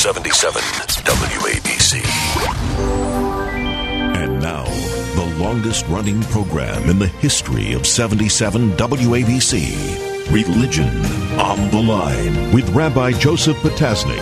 77 WABC. And now, the longest-running program in the history of 77 WABC. Religion on the Line with Rabbi Joseph Potasnik.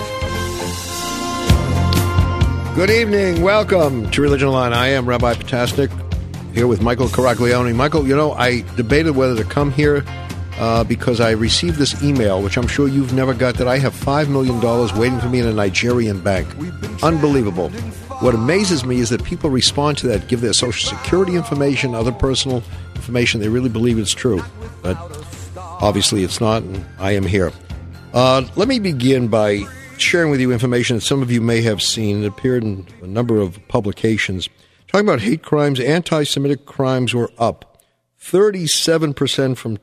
Good evening. Welcome to Religion on the Line. I am Rabbi Potasnik, here with Michael Caraglione. Michael, you know, I debated whether to come here because I received this email, which I'm sure you've never got, that I have $5 million waiting for me in a Nigerian bank. Unbelievable. What amazes me is that people respond to that, give their social security information, other personal information. They really believe it's true. But obviously it's not, and I am here. Let me begin by sharing with you information that some of you may have seen. It appeared in a number of publications. Talking about hate crimes, anti-Semitic crimes were up 37% from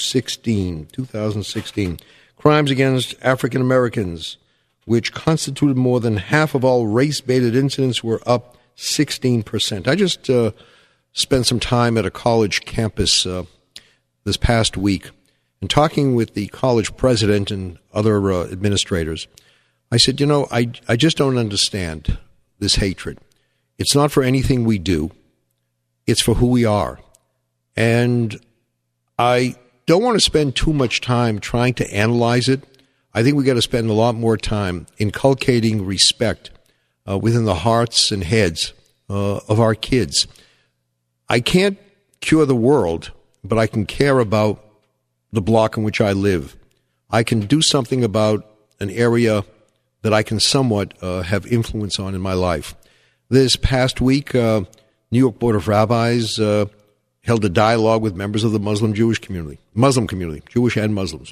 2016. Crimes against African Americans, which constituted more than half of all race-baited incidents, were up 16%. I just spent some time at a college campus this past week, and talking with the college president and other administrators, I said, you know, I just don't understand this hatred. It's not for anything we do. It's for who we are. And I don't want to spend too much time trying to analyze it. I think we got to spend a lot more time inculcating respect within the hearts and heads of our kids. I can't cure the world, but I can care about the block in which I live. I can do something about an area that I can somewhat have influence on in my life. This past week, New York Board of Rabbis held a dialogue with members of the Muslim community, Jewish and Muslims.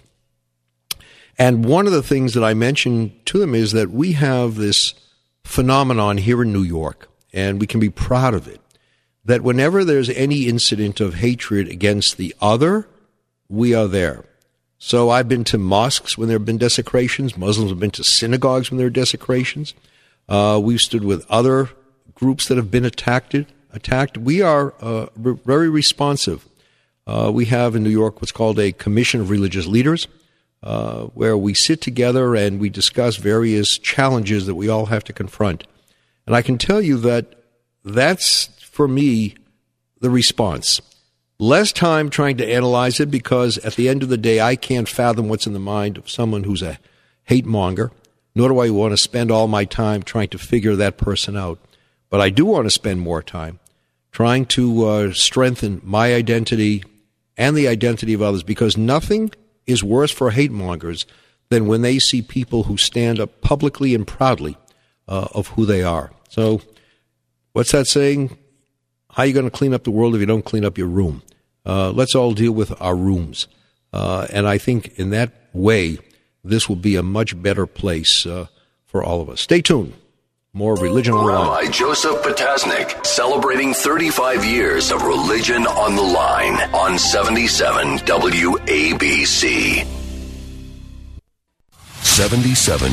And one of the things that I mentioned to them is that we have this phenomenon here in New York, and we can be proud of it, that whenever there's any incident of hatred against the other, we are there. So I've been to mosques when there have been desecrations. Muslims have been to synagogues when there are desecrations. We've stood with other groups that have been attacked. We are very responsive. We have in New York what's called a Commission of Religious Leaders, where we sit together and we discuss various challenges that we all have to confront. And I can tell you that that's, for me, the response. Less time trying to analyze it, because at the end of the day, I can't fathom what's in the mind of someone who's a hate monger, nor do I want to spend all my time trying to figure that person out. But I do want to spend more time trying to strengthen my identity and the identity of others, because nothing is worse for hate mongers than when they see people who stand up publicly and proudly of who they are. So what's that saying? How are you going to clean up the world if you don't clean up your room? Let's all deal with our rooms. And I think in that way, this will be a much better place for all of us. Stay tuned. More Religion on the Line. Rabbi Joseph Potasnik, celebrating 35 years of Religion on the Line on 77 WABC. 77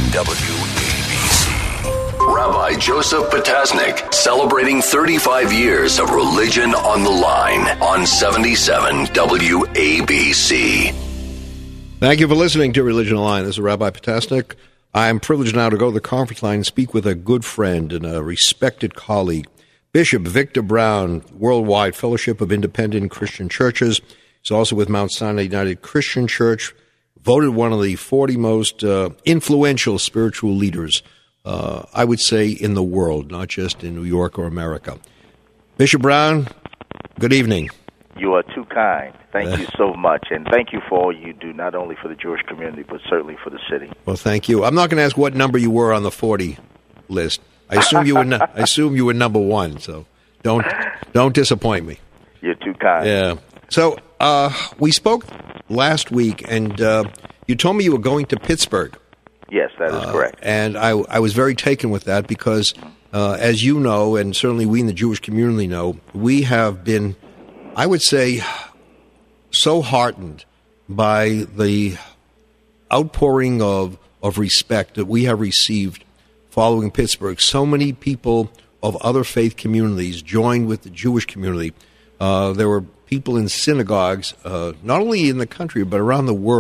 WABC. Rabbi Joseph Potasnik, celebrating 35 years of Religion on the Line on 77 WABC. Thank you for listening to Religion on the Line. This is Rabbi Potasnik. I am privileged now to go to the conference line and speak with a good friend and a respected colleague, Bishop Victor Brown, Worldwide Fellowship of Independent Christian Churches. He's also with Mount Sinai United Christian Church, voted one of the 40 most influential spiritual leaders, I would say, in the world, not just in New York or America. Bishop Brown, good evening. You are too kind. Thank you so much, and thank you for all you do, not only for the Jewish community, but certainly for the city. Well, thank you. I'm not going to ask what number you were on the 40 list. I assume you were. I assume you were number one. So don't disappoint me. You're too kind. Yeah. So we spoke last week, and you told me you were going to Pittsburgh. Yes, that is correct. And I was very taken with that because, as you know, and certainly we in the Jewish community know, we have been, I would say, so heartened by the outpouring of respect that we have received following Pittsburgh. So many people of other faith communities joined with the Jewish community. There were people in synagogues, not only in the country, but around the world,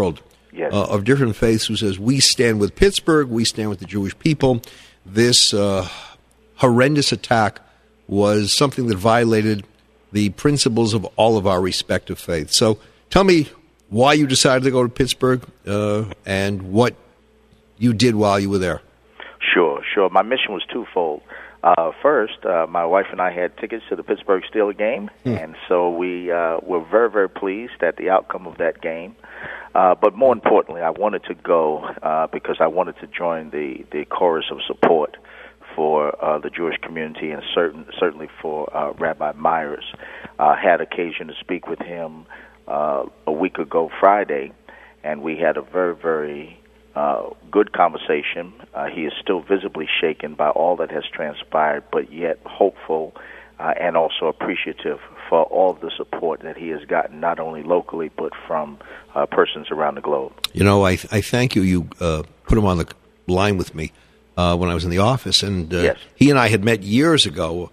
of different faiths who says, we stand with Pittsburgh, we stand with the Jewish people. This horrendous attack was something that violated the principles of all of our respective faiths. So tell me why you decided to go to Pittsburgh and what you did while you were there. Sure. My mission was twofold. First, my wife and I had tickets to the Pittsburgh Steelers game, and so we were very, very pleased at the outcome of that game. But more importantly, I wanted to go because I wanted to join the chorus of support for the Jewish community and certainly for Rabbi Myers. Had occasion to speak with him a week ago Friday, and we had a very, very good conversation. He is still visibly shaken by all that has transpired, but yet hopeful and also appreciative for all of the support that he has gotten, not only locally, but from persons around the globe. You know, I thank you. You put him on the line with me when I was in the office, and yes. He and I had met years ago,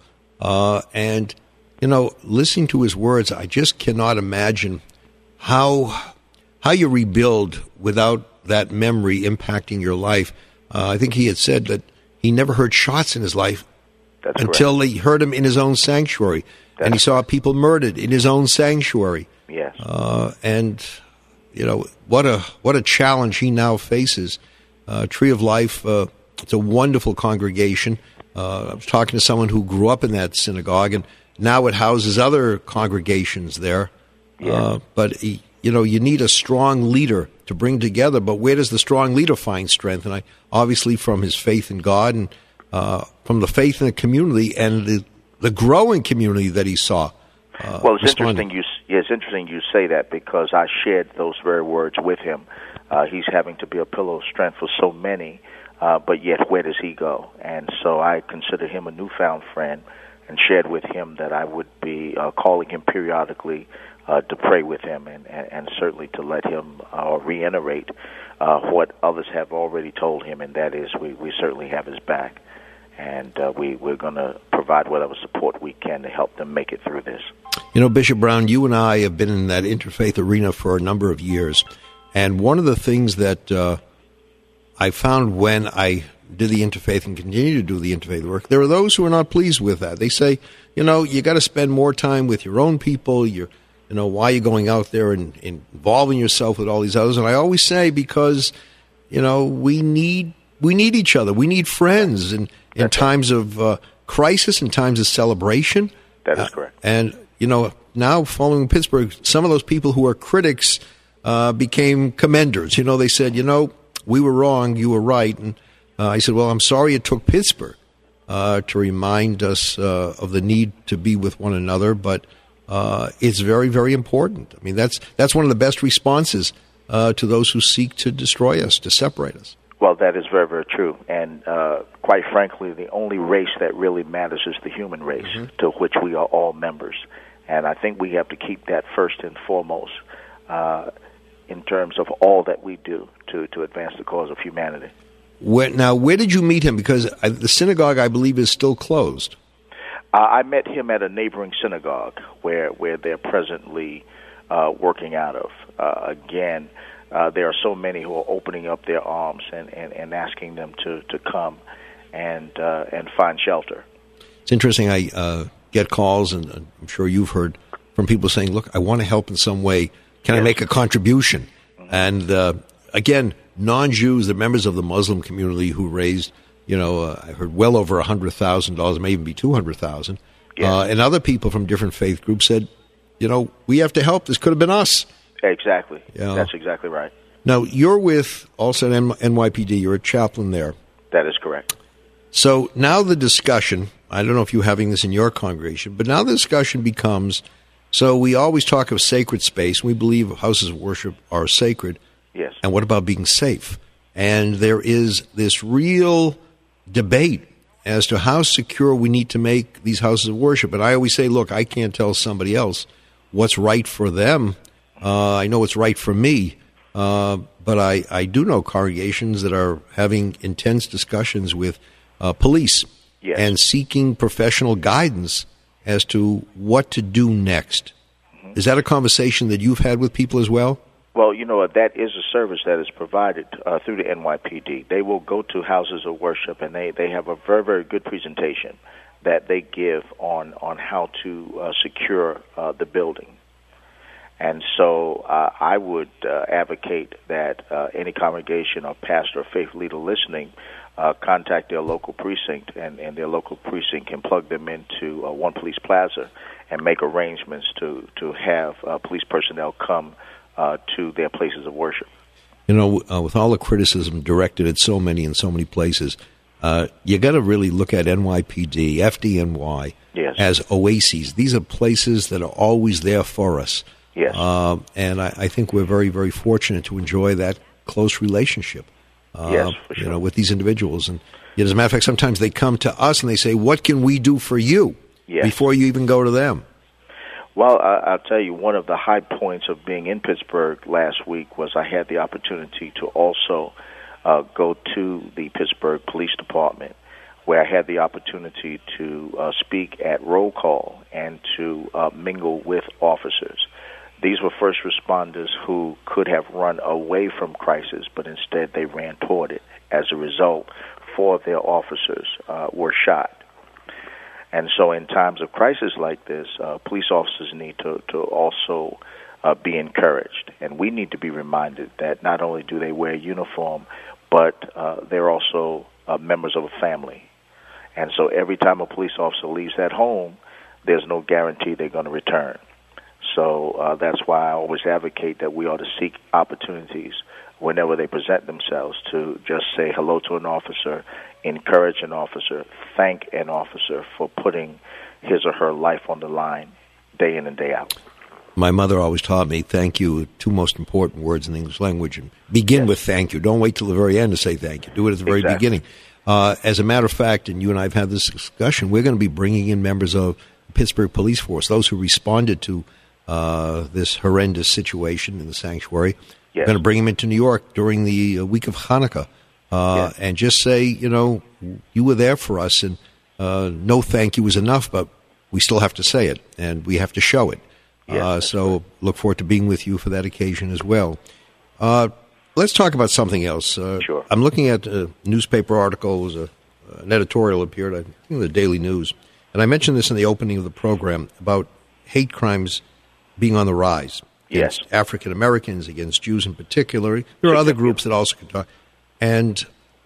and, you know, listening to his words, I just cannot imagine how you rebuild without that memory impacting your life. I think he had said that he never heard shots in his life until he heard him in his own sanctuary, and he saw people murdered in his own sanctuary. Yes. And you know what a challenge he now faces. Tree of Life, it's a wonderful congregation. I was talking to someone who grew up in that synagogue, and now it houses other congregations there. Yes. But you know, you need a strong leader to bring together. But where does the strong leader find strength? And obviously from his faith in God and from the faith in the community and the growing community that he saw. Well, it's interesting you say that, because I shared those very words with him. He's having to be a pillar of strength for so many, but yet where does he go? And so I consider him a newfound friend and shared with him that I would be calling him periodically to pray with him and certainly to let him reiterate what others have already told him, and that is we certainly have his back. And we're going to provide whatever support we can to help them make it through this. You know, Bishop Brown, you and I have been in that interfaith arena for a number of years. And one of the things that I found when I did the interfaith and continue to do the interfaith work, there are those who are not pleased with that. They say, you know, you got to spend more time with your own people. You know, why are you going out there and involving yourself with all these others? And I always say, because, you know, we need each other. We need friends in times of crisis, in times of celebration. That is correct. And, you know, now following Pittsburgh, some of those people who are critics became commenders. You know, they said, you know, we were wrong, you were right. And I said, well, I'm sorry it took Pittsburgh to remind us of the need to be with one another, but it's very, very important. I mean, that's one of the best responses to those who seek to destroy us, to separate us. Well, that is very, very true. And quite frankly, the only race that really matters is the human race, to which we are all members. And I think we have to keep that first and foremost in terms of all that we do to advance the cause of humanity. Now, where did you meet him? Because the synagogue, I believe, is still closed. I met him at a neighboring synagogue where they're presently working out of. Again, there are so many who are opening up their arms and asking them to come and find shelter. It's interesting. I get calls, and I'm sure you've heard from people saying, look, I want to help in some way. Can I make a contribution? And again, non-Jews, the members of the Muslim community who raised, you know, I heard well over $100,000, may even be $200,000. Yes. And other people from different faith groups said, you know, we have to help. This could have been us. Exactly. That's exactly right. Now, you're with also NYPD. You're a chaplain there. That is correct. So now the discussion, I don't know if you're having this in your congregation, but now the discussion becomes, so we always talk of sacred space. We believe houses of worship are sacred. Yes. And what about being safe? And there is this real debate as to how secure we need to make these houses of worship. And I always say, look, I can't tell somebody else what's right for them. I know what's right for me. But I do know congregations that are having intense discussions with police and seeking professional guidance as to what to do next. Is that a conversation that you've had with people as well? Well, that is a service that is provided through the NYPD. They will go to houses of worship, and they have a very, very good presentation that they give on how to secure the building. And so I would advocate that any congregation or pastor or faith leader listening contact their local precinct, and their local precinct can plug them into One Police Plaza and make arrangements to have police personnel come to their places of worship. With all the criticism directed at so many places, you got to really look at NYPD, FDNY, yes, as oases. These are places that are always there for us. Yes. And I think we're very, very fortunate to enjoy that close relationship. Yes, for sure. With these individuals. And as a matter of fact, sometimes they come to us and they say, "What can we do for you?" Yes. Before you even go to them. Well, I'll tell you, one of the high points of being in Pittsburgh last week was I had the opportunity to also go to the Pittsburgh Police Department, where I had the opportunity to speak at roll call and to mingle with officers. These were first responders who could have run away from crisis, but instead they ran toward it. As a result, 4 of their officers were shot. And so in times of crisis like this, police officers need to also be encouraged. And we need to be reminded that not only do they wear a uniform, but they're also members of a family. And so every time a police officer leaves that home, there's no guarantee they're going to return. So that's why I always advocate that we ought to seek opportunities whenever they present themselves to just say hello to an officer, encourage an officer, thank an officer for putting his or her life on the line day in and day out. My mother always taught me, thank you, 2 most important words in the English language. And begin with thank you. Don't wait till the very end to say thank you. Do it at the very beginning. As a matter of fact, and you and I have had this discussion, we're going to be bringing in members of the Pittsburgh Police Force, those who responded to this horrendous situation in the sanctuary. We're going to bring them into New York during the week of Hanukkah and just say, you were there for us, and no thank you is enough, but we still have to say it, and we have to show it. So look forward to being with you for that occasion as well. Let's talk about something else. Sure. I'm looking at newspaper articles, an editorial appeared, I think, in the Daily News, and I mentioned this in the opening of the program about hate crimes being on the rise. Against African Americans, against Jews in particular. There are other groups that also can talk. And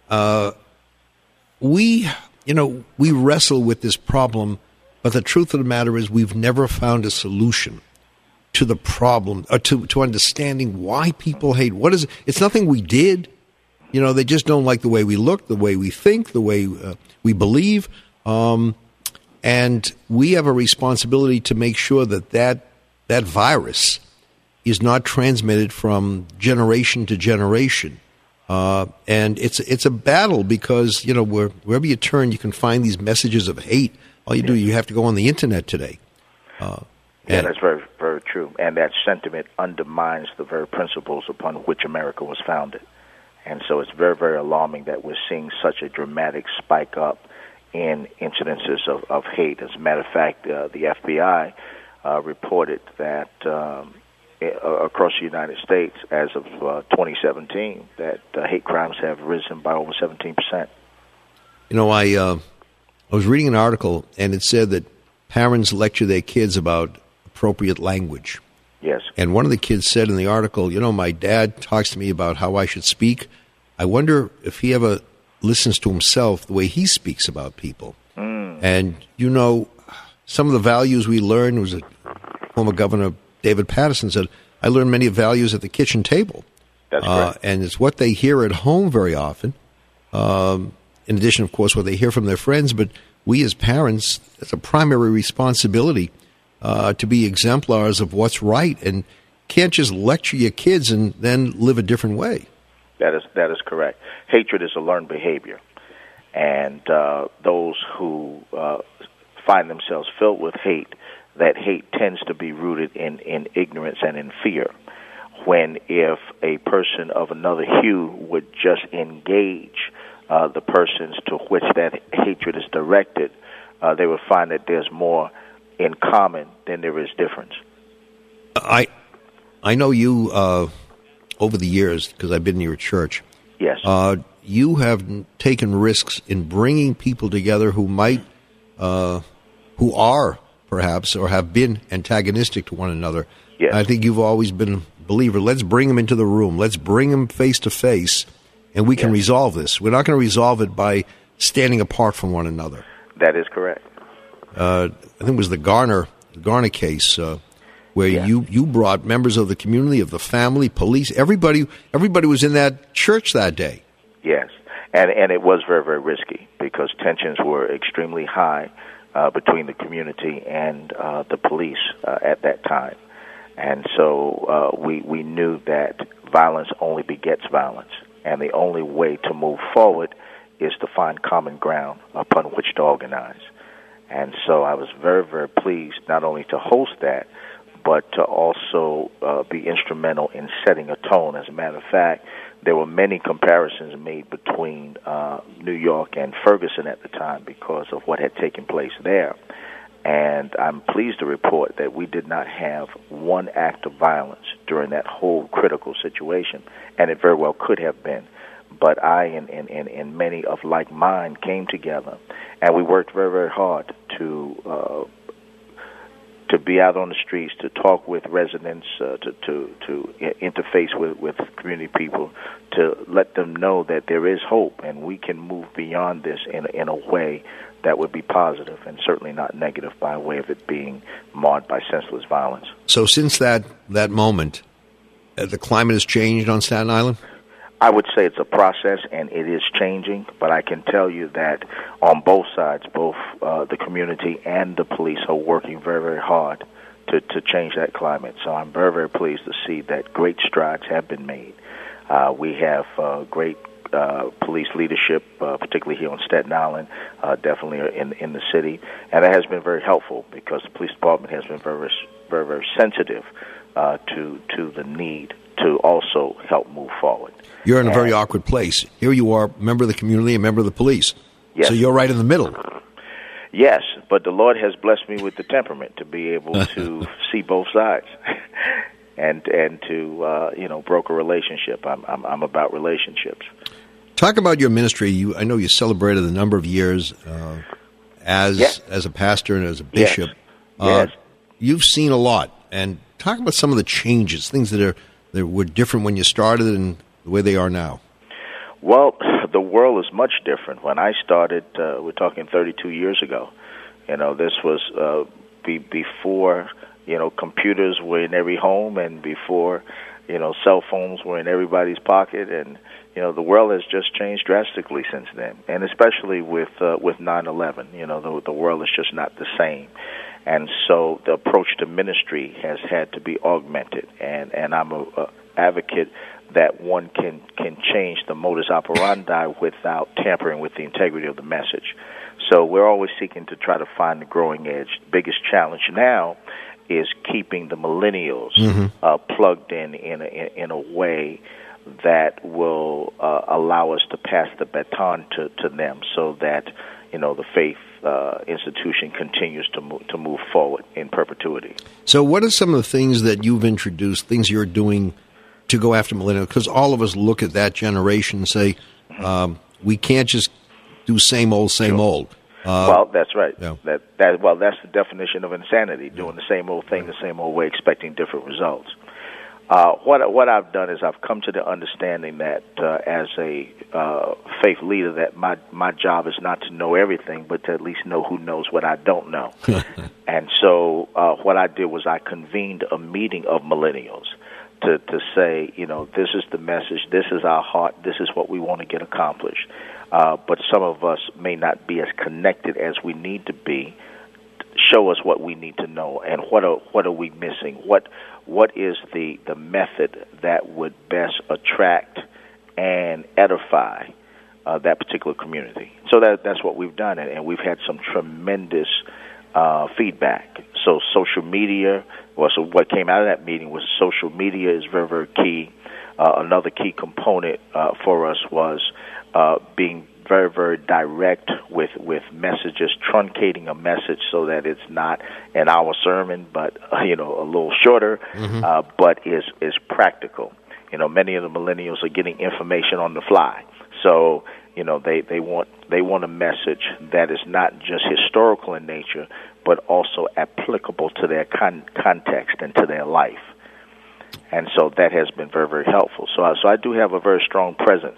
we wrestle with this problem, but the truth of the matter is we've never found a solution to the problem, or to understanding why people hate. What is it? It's nothing we did. They just don't like the way we look, the way we think, the way we believe. And we have a responsibility to make sure that virus is not transmitted from generation to generation. And it's a battle because, wherever you turn, you can find these messages of hate. All you do, you have to go on the Internet today. That's very, very true. And that sentiment undermines the very principles upon which America was founded. And so it's very, very alarming that we're seeing such a dramatic spike up in incidences of hate. As a matter of fact, the FBI reported that across the United States, as of 2017, that hate crimes have risen by over 17%. I was reading an article, and it said that parents lecture their kids about appropriate language. Yes. And one of the kids said in the article, my dad talks to me about how I should speak. I wonder if he ever listens to himself the way he speaks about people. And, some of the values we learned, was a former governor, David Paterson, said, I learned many values at the kitchen table. That's right. And it's what they hear at home very often. In addition, of course, what they hear from their friends. But we as parents, it's a primary responsibility to be exemplars of what's right, and can't just lecture your kids and then live a different way. That is correct. Hatred is a learned behavior. And those who find themselves filled with hate, that hate tends to be rooted in ignorance and in fear. When if a person of another hue would just engage the persons to which that hatred is directed, they would find that there's more in common than there is difference. I know you over the years, because I've been in your church, Yes. You have taken risks in bringing people together who who are perhaps or have been antagonistic to one another. Yes. I think you've always been a believer. Let's bring them into the room. Let's bring them face to face, and we can resolve this. We're not going to resolve it by standing apart from one another. That is correct. I think it was the Garner case where you brought members of the community, of the family, police, everybody was in that church that day. Yes, and it was very, very risky because tensions were extremely high between the community and the police at that time. And so we knew that violence only begets violence, and the only way to move forward is to find common ground upon which to organize. And so I was very, very pleased not only to host that, but to also be instrumental in setting a tone. As a matter of fact, there were many comparisons made between New York and Ferguson at the time because of what had taken place there. And I'm pleased to report that we did not have one act of violence during that whole critical situation, and it very well could have been. But I and many of like mine came together, and we worked very, very hard to be out on the streets, to talk with residents, to interface with community people, to let them know that there is hope and we can move beyond this in a way that would be positive and certainly not negative by way of it being marred by senseless violence. So since that moment, the climate has changed on Staten Island? I would say it's a process, and it is changing, but I can tell you that on both sides, both the community and the police are working very, very hard to change that climate. So I'm very, very pleased to see that great strides have been made. We have great police leadership, particularly here on Staten Island, definitely in the city, and that has been very helpful because the police department has been very, very, very sensitive to the need to also help move forward. You're in a very awkward place. Here you are, member of the community, a member of the police. Yes. So you're right in the middle. Yes, but the Lord has blessed me with the temperament to be able to see both sides and to broker a relationship. I'm about relationships. Talk about your ministry. I know you celebrated a number of years as a pastor and as a bishop. Yes. You've seen a lot, and talk about some of the changes, things that were different when you started and the way they are now. Well, the world is much different. When I started, we're talking 32 years ago. This was before computers were in every home, and before cell phones were in everybody's pocket, and the world has just changed drastically since then, and especially with 9/11. The world is just not the same. And so the approach to ministry has had to be augmented, and I'm a advocate that one can change the modus operandi without tampering with the integrity of the message. So we're always seeking to try to find the growing edge. The biggest challenge now is keeping the millennials plugged in a way that will allow us to pass the baton to them, so that the faith institution continues to move forward in perpetuity. So what are some of the things that you've introduced, things you're doing to go after millennials? Because all of us look at that generation and say, we can't just do same old. Well, that's right. Yeah. That's the definition of insanity, doing the same old thing the same old way, expecting different results. What I've done is I've come to the understanding that as a faith leader, that my job is not to know everything, but to at least know who knows what I don't know. And so what I did was I convened a meeting of millennials to say, this is the message, this is our heart, this is what we want to get accomplished. But some of us may not be as connected as we need to be. Show us what we need to know, and what are we missing? What is the method that would best attract and edify that particular community? So that's what we've done, and we've had some tremendous feedback. So social media, so what came out of that meeting was social media is very, very key. Another key component for us was being very, very direct with messages, truncating a message so that it's not an hour sermon, but a little shorter, but is practical. many of the millennials are getting information on the fly. So, they want a message that is not just historical in nature, but also applicable to their context and to their life. And so that has been very, very helpful. So I do have a very strong presence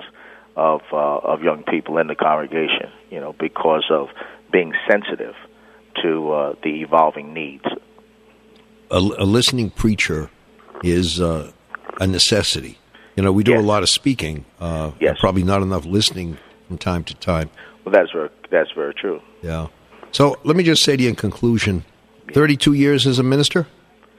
of young people in the congregation, because of being sensitive to the evolving needs. A listening preacher is a necessity. We do a lot of speaking, yes. Probably not enough listening from time to time. Well, that's very true. Yeah. So let me just say to you in conclusion, 32 years as a minister?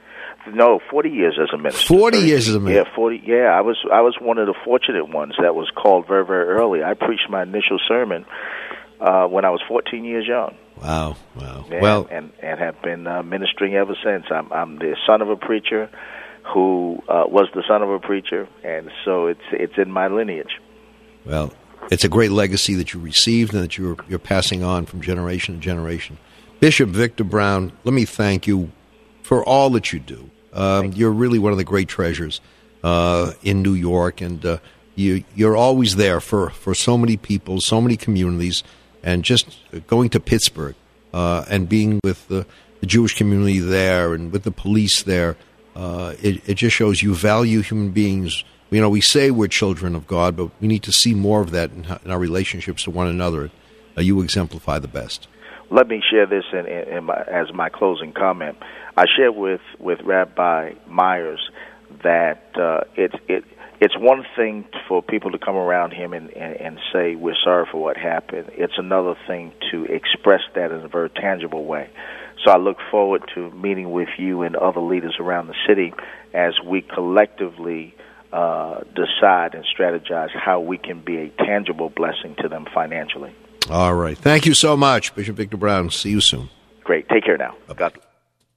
No, 40 years as a minister. 40 years as a minister. Yeah, 40. Yeah, I was one of the fortunate ones that was called very, very early. I preached my initial sermon when I was 14 years young. Wow. Yeah, well, and have been ministering ever since. I'm the son of a preacher who was the son of a preacher, and so it's in my lineage. Well, it's a great legacy that you received and that you're passing on from generation to generation. Bishop Victor Brown, let me thank you for all that you do. You're really one of the great treasures in New York, and you're always there for so many people, so many communities, and just going to Pittsburgh and being with the Jewish community there and with the police there, it just shows you value human beings. We say we're children of God, but we need to see more of that in our relationships to one another. You exemplify the best. Let me share this as my closing comment. I shared with Rabbi Myers that it's one thing for people to come around him and say, we're sorry for what happened. It's another thing to express that in a very tangible way. So I look forward to meeting with you and other leaders around the city as we collectively decide and strategize how we can be a tangible blessing to them financially. All right. Thank you so much, Bishop Victor Brown. See you soon. Great. Take care now. Bye-bye. God.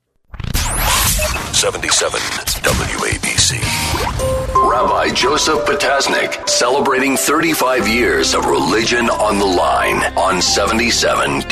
77 WABC. Rabbi Joseph Potasnik, celebrating 35 years of religion on the line on 77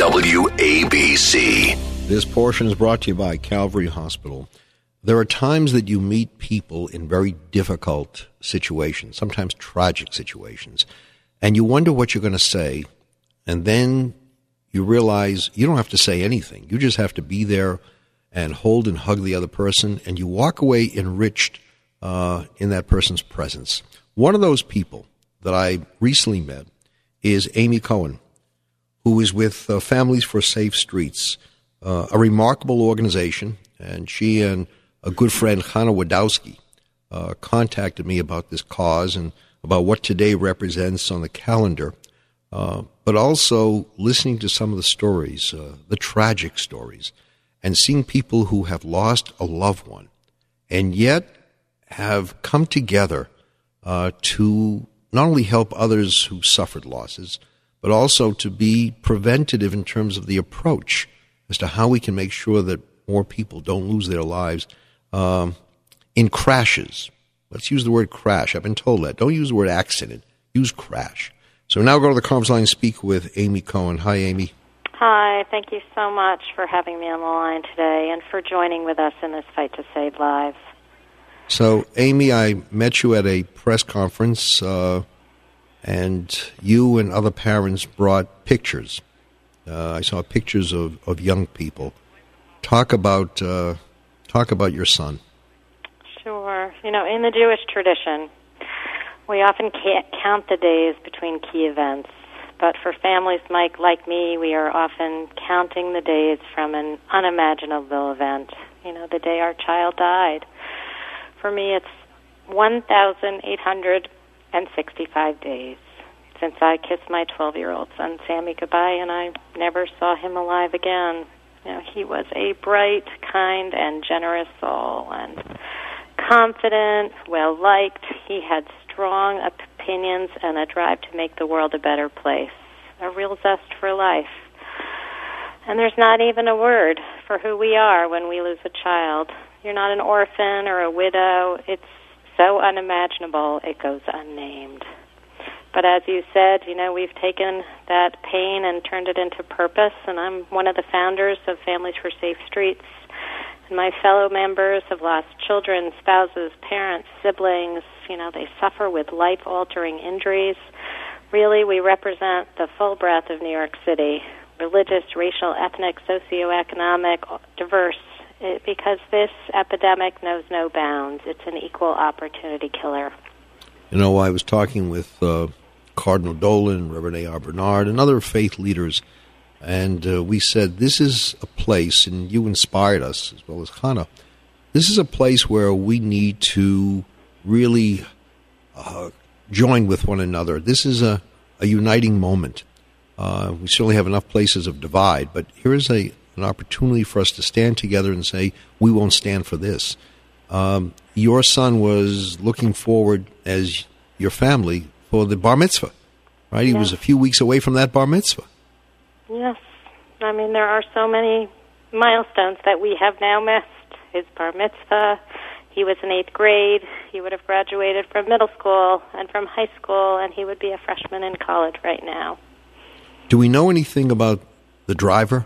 WABC. This portion is brought to you by Calvary Hospital. There are times that you meet people in very difficult situations, sometimes tragic situations, and you wonder what you're going to say, and then you realize you don't have to say anything. You just have to be there and hold and hug the other person, and you walk away enriched in that person's presence. One of those people that I recently met is Amy Cohen, who is with Families for Safe Streets, a remarkable organization, and she and a good friend, Hannah Wadowski, contacted me about this cause and about what today represents on the calendar, but also listening to some of the stories, the tragic stories, and seeing people who have lost a loved one and yet have come together to not only help others who suffered losses, but also to be preventative in terms of the approach as to how we can make sure that more people don't lose their lives in crashes. Let's use the word crash. I've been told that. Don't use the word accident. Use crash. So now go to the conference line and speak with Amy Cohen. Hi, Amy. Hi. Thank you so much for having me on the line today and for joining with us in this fight to save lives. So, Amy, I met you at a press conference, and you and other parents brought pictures. I saw pictures of young people. Talk about your son. Sure. In the Jewish tradition, we often can't count the days between key events. But for families like me, we are often counting the days from an unimaginable event. The day our child died. For me, it's 1,865 days since I kissed my 12-year-old son, Sammy, goodbye, and I never saw him alive again. He was a bright, kind, and generous soul, and confident, well-liked. He had strong opinions and a drive to make the world a better place, a real zest for life. And there's not even a word for who we are when we lose a child. You're not an orphan or a widow. It's so unimaginable it goes unnamed. But as you said, we've taken that pain and turned it into purpose, and I'm one of the founders of Families for Safe Streets. And my fellow members have lost children, spouses, parents, siblings, They suffer with life-altering injuries. Really, we represent the full breadth of New York City, religious, racial, ethnic, socioeconomic, diverse, because this epidemic knows no bounds. It's an equal opportunity killer. I was talking with Cardinal Dolan, Reverend A.R. Bernard, and other faith leaders, and we said this is a place, and you inspired us as well as Hannah, this is a place where we need to really join with one another. This is a uniting moment. We certainly have enough places of divide, but here is an opportunity for us to stand together and say, we won't stand for this. Your son was looking forward, as your family, for the bar mitzvah, right? He was a few weeks away from that bar mitzvah. Yes. There are so many milestones that we have now missed. His bar mitzvah, he was in 8th grade, he would have graduated from middle school and from high school, and he would be a freshman in college right now. Do we know anything about the driver?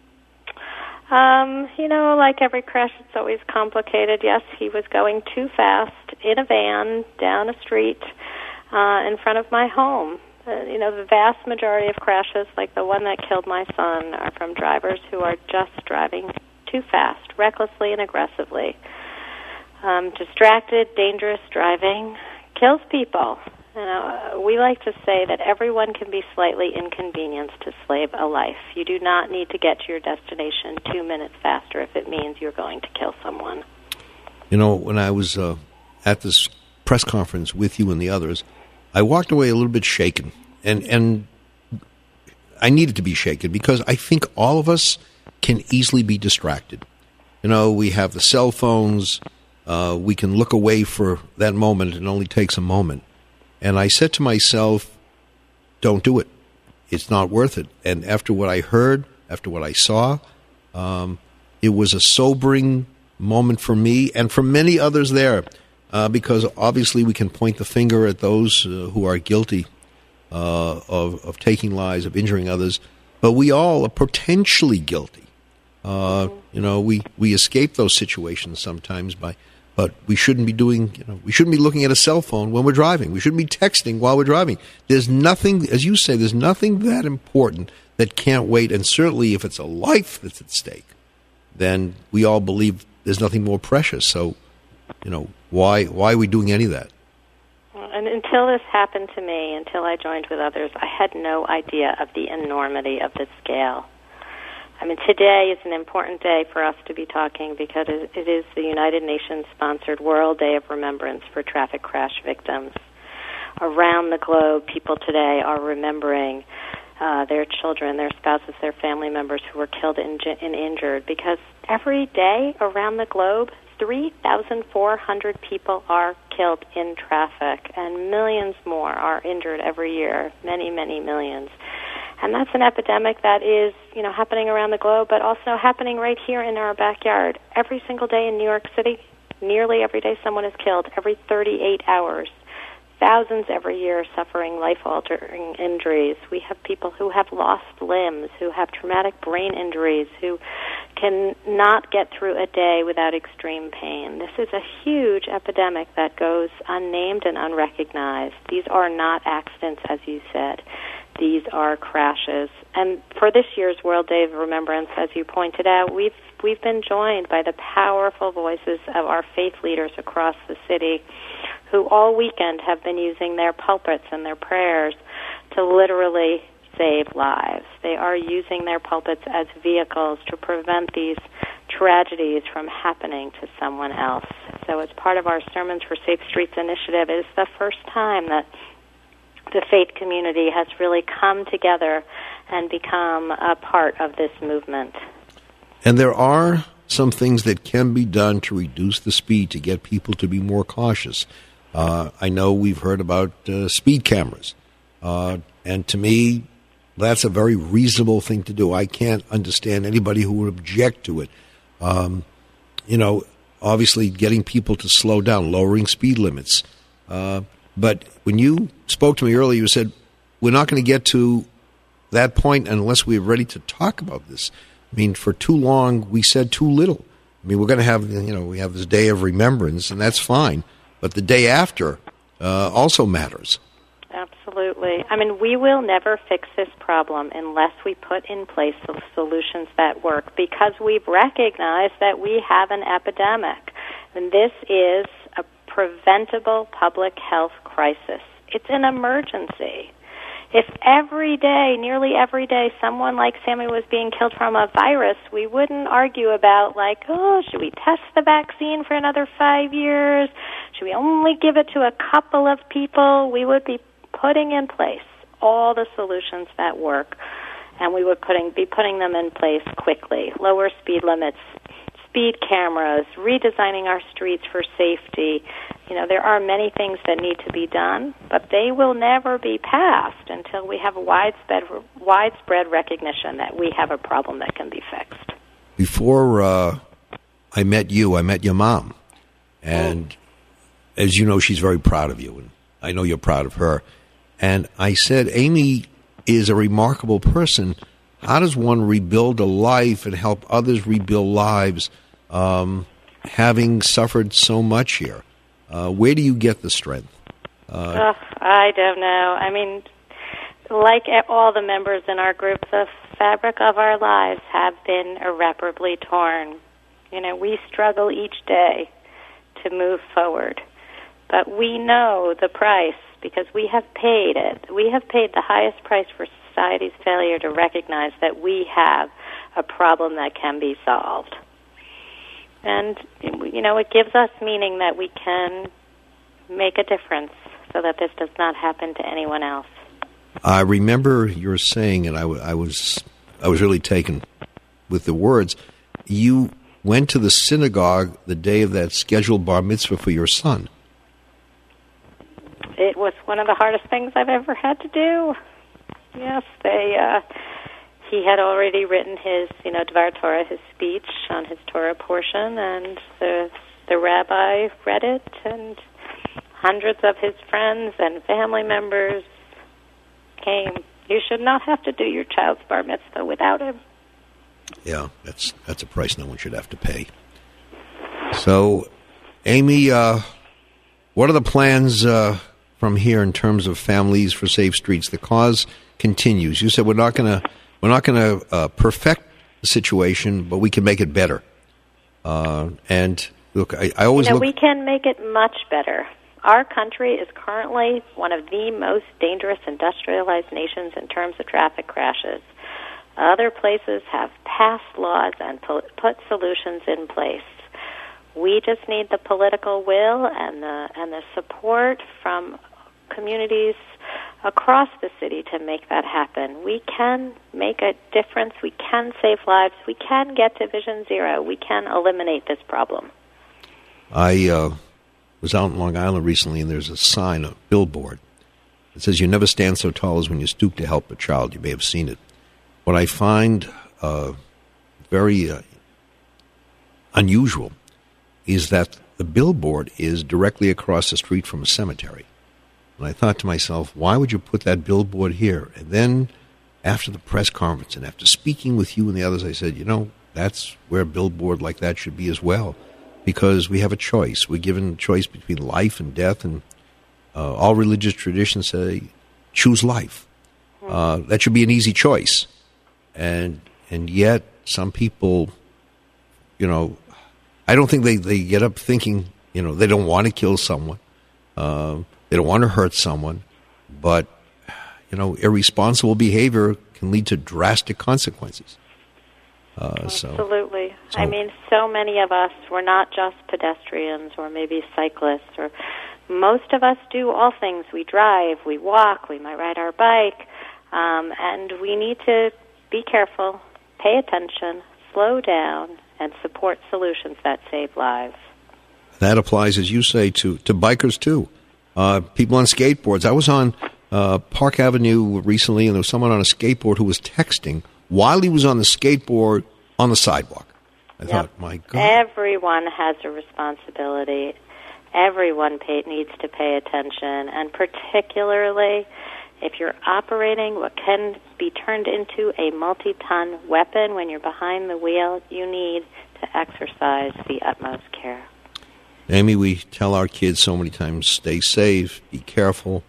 Like every crash, it's always complicated. Yes, he was going too fast in a van down a street in front of my home. The vast majority of crashes, like the one that killed my son, are from drivers who are just driving too fast, recklessly and aggressively. Distracted, dangerous driving kills people. We like to say that everyone can be slightly inconvenienced to save a life. You do not need to get to your destination 2 minutes faster if it means you're going to kill someone. When I was at this press conference with you and the others, I walked away a little bit shaken. And I needed to be shaken because I think all of us can easily be distracted. We have the cell phones. We can look away for that moment. It only takes a moment. And I said to myself, don't do it. It's not worth it. And after what I heard, after what I saw, it was a sobering moment for me and for many others there, because obviously we can point the finger at those who are guilty of taking lives, of injuring others, but we all are potentially guilty. We escape those situations sometimes but we shouldn't be we shouldn't be looking at a cell phone when we're driving. We shouldn't be texting while we're driving. There's nothing, as you say, there's nothing that important that can't wait. And certainly if it's a life that's at stake, then we all believe there's nothing more precious. So, why are we doing any of that? And until this happened to me, until I joined with others, I had no idea of the enormity of the scale. Today is an important day for us to be talking because it is the United Nations-sponsored World Day of Remembrance for traffic crash victims. Around the globe, people today are remembering their children, their spouses, their family members who were killed and injured, because every day around the globe, 3,400 people are killed in traffic, and millions more are injured every year, many, many millions. And that's an epidemic that is, happening around the globe, but also happening right here in our backyard. Every single day in New York City, nearly every day someone is killed, every 38 hours. Thousands every year suffering life-altering injuries. We have people who have lost limbs, who have traumatic brain injuries, who can not get through a day without extreme pain. This is a huge epidemic that goes unnamed and unrecognized. These are not accidents, as you said. These are crashes. And for this year's World Day of Remembrance, as you pointed out, we've been joined by the powerful voices of our faith leaders across the city who all weekend have been using their pulpits and their prayers to literally save lives. They are using their pulpits as vehicles to prevent these tragedies from happening to someone else. So as part of our Sermons for Safe Streets initiative, it is the first time that the faith community has really come together and become a part of this movement. And there are some things that can be done to reduce the speed, to get people to be more cautious. I know we've heard about speed cameras, and to me, that's a very reasonable thing to do. I can't understand anybody who would object to it. Obviously getting people to slow down, lowering speed limits. But when you spoke to me earlier, you said, we're not going to get to that point unless we're ready to talk about this. For too long, we said too little. We're going to have, we have this day of remembrance, and that's fine. But the day after, also matters. Absolutely. I mean, we will never fix this problem unless we put in place the solutions that work, because we've recognized that we have an epidemic. And this is a preventable public health crisis. It's an emergency. If nearly every day, someone like Sammy was being killed from a virus, we wouldn't argue about, like, oh, should we test the vaccine for another 5 years? Should we only give it to a couple of people? We would be putting in place all the solutions that work, and we would be putting them in place quickly. Lower speed limits, speed cameras, redesigning our streets for safety. There are many things that need to be done, but they will never be passed until we have widespread recognition that we have a problem that can be fixed. Before I met you, I met your mom. And as you know, she's very proud of you, and I know you're proud of her. And I said, Amy is a remarkable person. How does one rebuild a life and help others rebuild lives, having suffered so much here? Where do you get the strength? I don't know. I mean, like all the members in our group, the fabric of our lives have been irreparably torn. We struggle each day to move forward. But we know the price because we have paid it. We have paid the highest price for society's failure to recognize that we have a problem that can be solved. And, it gives us meaning that we can make a difference so that this does not happen to anyone else. I remember your saying, and I was really taken with the words, you went to the synagogue the day of that scheduled bar mitzvah for your son. It was one of the hardest things I've ever had to do. Yes, he had already written his, Dvar Torah, his speech on his Torah portion, and the rabbi read it, and hundreds of his friends and family members came. You should not have to do your child's bar mitzvah without him. Yeah, that's a price no one should have to pay. So, Amy, what are the plans from here in terms of Families for Safe Streets? The cause continues. You said we're not going to perfect the situation, but we can make it better. And look, I always look. We can make it much better. Our country is currently one of the most dangerous industrialized nations in terms of traffic crashes. Other places have passed laws and put solutions in place. We just need the political will and the support from communities across the city to make that happen. We can make a difference. We can save lives. We can get to Vision Zero. We can eliminate this problem. I was out in Long Island recently, and there's a sign, a billboard. It says, "You never stand so tall as when you stoop to help a child." You may have seen it. What I find very unusual is that the billboard is directly across the street from a cemetery. And I thought to myself, why would you put that billboard here? And then after the press conference and after speaking with you and the others, I said, that's where a billboard like that should be as well, because we have a choice. We're given a choice between life and death, and all religious traditions say, choose life. That should be an easy choice. And yet some people, I don't think they get up thinking, they don't want to kill someone. They don't want to hurt someone. But, irresponsible behavior can lead to drastic consequences. Absolutely. I mean, so many of us, we're not just pedestrians or maybe cyclists. Or most of us do all things. We drive, we walk, we might ride our bike. And we need to be careful, pay attention, slow down, and support solutions that save lives. That applies, as you say, to bikers, too. People on skateboards. I was on Park Avenue recently, and there was someone on a skateboard who was texting while he was on the skateboard on the sidewalk. I thought, my God. Everyone has a responsibility. Everyone needs to pay attention, and particularly if you're operating what can be turned into a multi-ton weapon when you're behind the wheel, you need to exercise the utmost care. Amy, we tell our kids so many times, stay safe, be careful.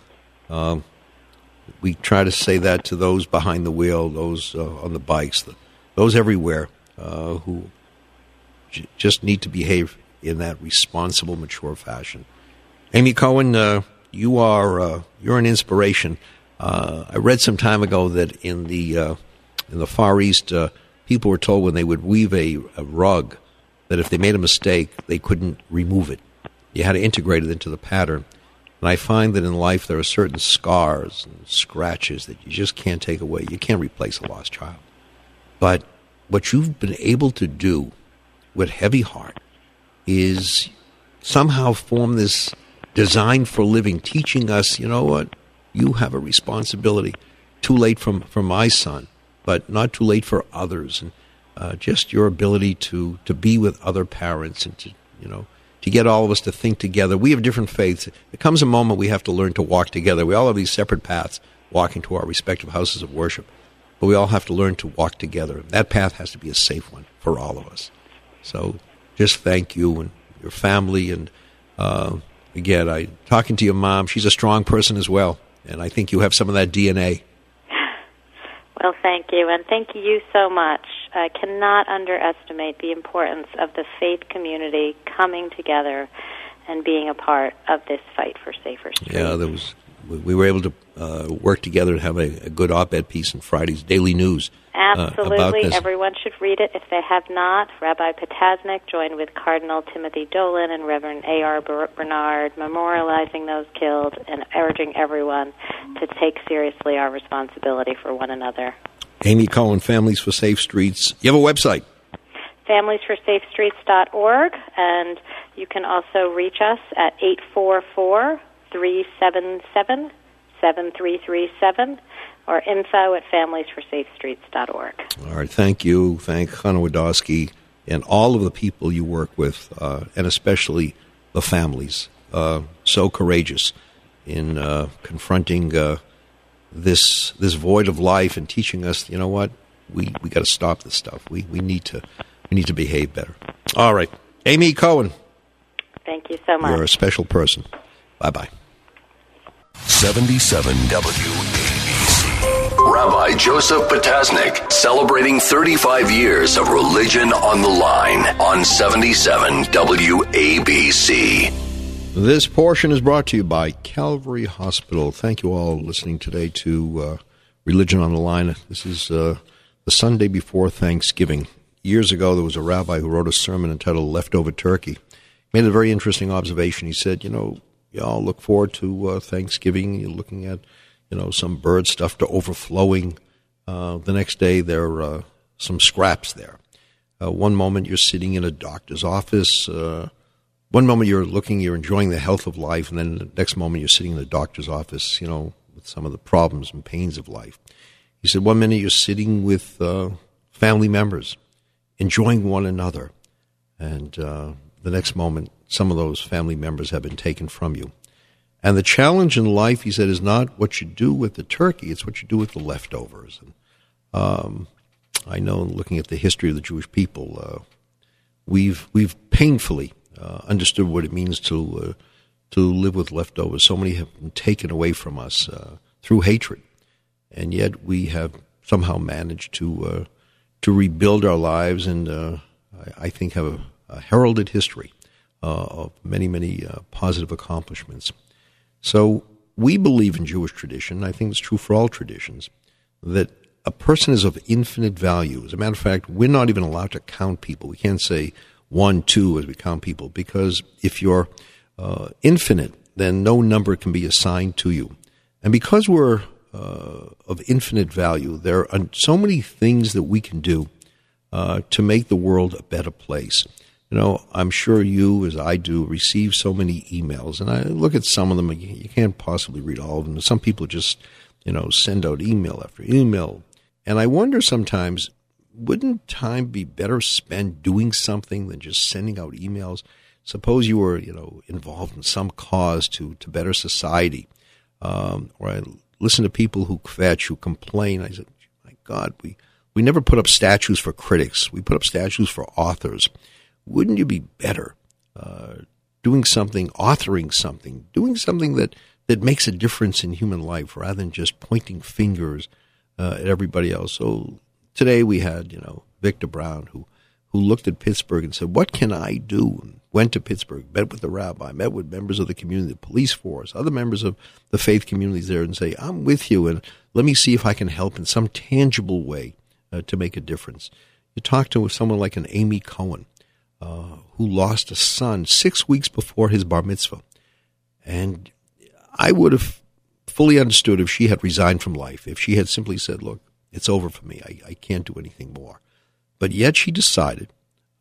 We try to say that to those behind the wheel, those on the bikes, those everywhere who just need to behave in that responsible, mature fashion. Amy Cohen, you're an inspiration. I read some time ago that in the Far East, people were told when they would weave a rug that if they made a mistake, they couldn't remove it. You had to integrate it into the pattern. And I find that in life there are certain scars and scratches that you just can't take away. You can't replace a lost child. But what you've been able to do with Heavy Heart is somehow form this design for living, teaching us, you know what, you have a responsibility. Too late for my son, but not too late for others. And just your ability to be with other parents and to get all of us to think together. We have different faiths. There comes a moment we have to learn to walk together. We all have these separate paths walking to our respective houses of worship, but we all have to learn to walk together. That path has to be a safe one for all of us. So just thank you and your family. And again, talking to your mom, she's a strong person as well, and I think you have some of that DNA. Well, thank you, and thank you so much. I cannot underestimate the importance of the faith community coming together and being a part of this fight for safer streets. Yeah, we were able to work together and have a good op-ed piece in Friday's Daily News. Absolutely. About this. Everyone should read it if they have not. Rabbi Potasnik joined with Cardinal Timothy Dolan and Reverend A.R. Bernard, memorializing those killed and urging everyone to take seriously our responsibility for one another. Amy Cohen, Families for Safe Streets. You have a website. FamiliesForSafeStreets.org, and you can also reach us at 844-377-7337 or info@FamiliesForSafeStreets.org. All right, thank you. Thank Chana Wadowski and all of the people you work with, and especially the families. So courageous in confronting this void of life and teaching us, you know what, we got to stop this stuff. We need to behave better. All right, Amy Cohen. Thank you so much. You're a special person. Bye-bye. 77 WABC. Rabbi Joseph Potasnik, celebrating 35 years of religion on the line on 77 WABC. This portion is brought to you by Calvary Hospital. Thank you all listening today to Religion on the Line. This is the Sunday before Thanksgiving. Years ago, there was a rabbi who wrote a sermon entitled Leftover Turkey. He made a very interesting observation. He said, y'all look forward to Thanksgiving. You're looking at, some bird stuff to overflowing. The next day, there are some scraps there. One moment, you're sitting in a doctor's office. One moment you're enjoying the health of life, and then the next moment you're sitting in the doctor's office, with some of the problems and pains of life. He said, one minute you're sitting with family members, enjoying one another, and the next moment some of those family members have been taken from you. And the challenge in life, he said, is not what you do with the turkey, it's what you do with the leftovers. And I know, looking at the history of the Jewish people, we've painfully understood what it means to live with leftovers. So many have been taken away from us through hatred, and yet we have somehow managed to rebuild our lives, and I think have a heralded history of many, many positive accomplishments. So we believe in Jewish tradition. I think it's true for all traditions that a person is of infinite value. As a matter of fact, we're not even allowed to count people. We can't say 1, 2 as we count people, because if you're infinite, then no number can be assigned to you. And because we're of infinite value, there are so many things that we can do to make the world a better place. I'm sure you, as I do, receive so many emails, and I look at some of them. You can't possibly read all of them. Some people just, send out email after email. And I wonder sometimes, wouldn't time be better spent doing something than just sending out emails? Suppose you were, involved in some cause to better society. Or I listen to people who kvetch, who complain. I said, my God, we never put up statues for critics. We put up statues for authors. Wouldn't you be better doing something, authoring something, doing something that makes a difference in human life rather than just pointing fingers at everybody else. So today we had, Victor Brown, who looked at Pittsburgh and said, what can I do? And went to Pittsburgh, met with the rabbi, met with members of the community, the police force, other members of the faith communities there, and say, I'm with you, and let me see if I can help in some tangible way to make a difference. You talk to someone like an Amy Cohen, who lost a son 6 weeks before his bar mitzvah. And I would have fully understood if she had resigned from life, if she had simply said, look, it's over for me. I can't do anything more. But yet she decided,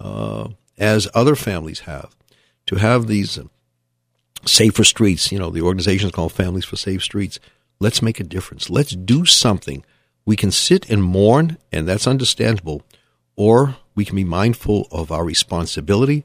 as other families have, to have these safer streets. The organization is called Families for Safe Streets. Let's make a difference. Let's do something. We can sit and mourn, and that's understandable, or we can be mindful of our responsibility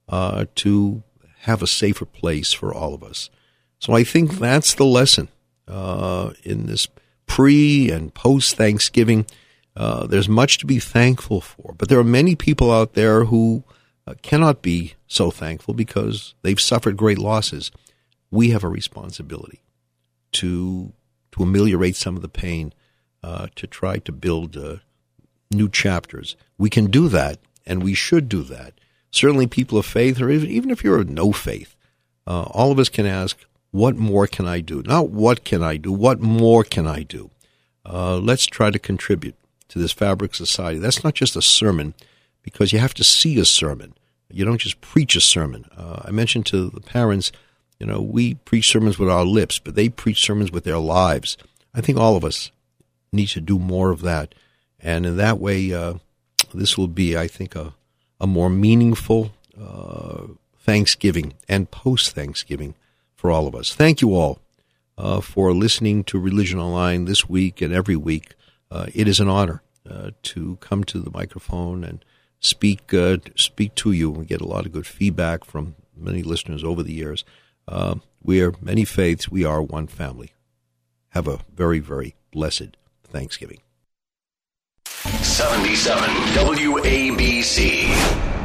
to have a safer place for all of us. So I think that's the lesson in this pre- and post-Thanksgiving. There's much to be thankful for, but there are many people out there who cannot be so thankful because they've suffered great losses. We have a responsibility to ameliorate some of the pain, to try to build new chapters. We can do that, and we should do that. Certainly people of faith, or even if you're of no faith, all of us can ask, what more can I do? Not what can I do, what more can I do? Let's try to contribute to this fabric society. That's not just a sermon, because you have to see a sermon. You don't just preach a sermon. I mentioned to the parents, we preach sermons with our lips, but they preach sermons with their lives. I think all of us need to do more of that. And in that way, this will be, I think, a more meaningful Thanksgiving and post-Thanksgiving for all of us. Thank you all for listening to Religion Online this week and every week. It is an honor to come to the microphone and speak to you. We get a lot of good feedback from many listeners over the years. We are many faiths. We are one family. Have a very, very blessed Thanksgiving. 77 WABC.